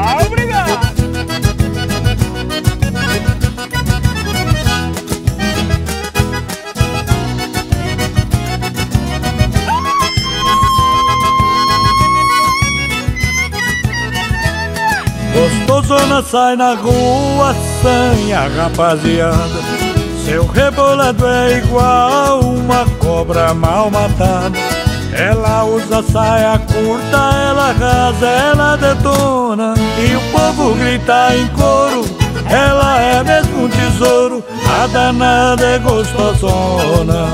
Obrigado. Gostosona sai na rua, sanha rapaziada. Seu rebolado é igual uma cobra mal matada. Ela usa saia curta, ela arrasa, ela detona. E o povo grita em coro, ela é mesmo um tesouro. A danada é gostosona.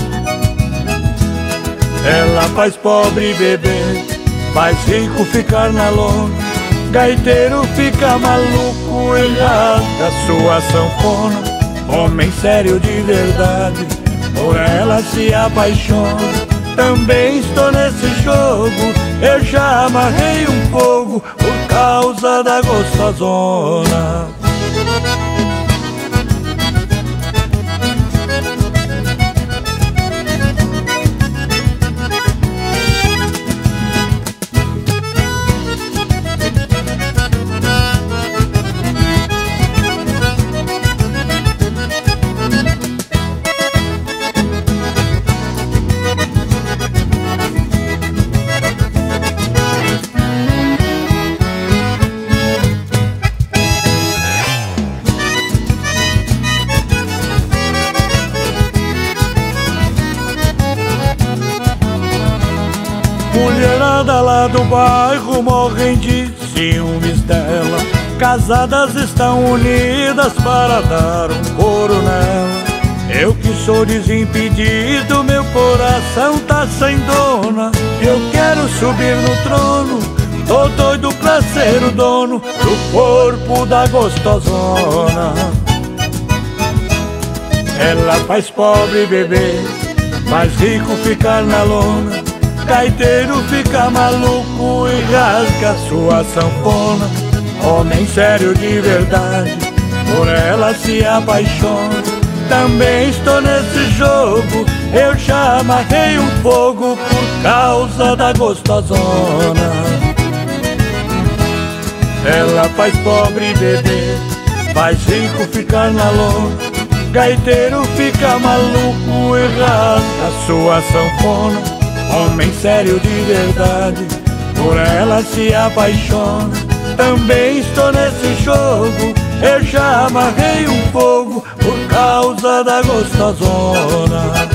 Ela faz pobre beber, faz rico ficar na lona. Gaiteiro fica maluco e rasga sua sanfona. Homem sério de verdade, por ela se apaixona. Também estou nesse jogo, eu já amarrei um fogo por causa da gostosona. Mulherada lá do bairro morrem de ciúmes dela. Casadas estão unidas para dar um coro nela. Eu que sou desimpedido, meu coração tá sem dona. Eu quero subir no trono, tô doido pra ser o dono do corpo da gostosona. Ela faz pobre beber, faz rico ficar na lona. Gaiteiro fica maluco e rasga sua sanfona. Homem sério de verdade, por ela se apaixona. Também estou nesse jogo, eu já amarrei um fogo por causa da gostosona. Ela faz pobre beber, faz rico ficar na lona. Gaiteiro fica maluco e rasga sua sanfona. Homem sério de verdade, por ela se apaixona. Também estou nesse jogo, eu já amarrei um fogo por causa da gostosona.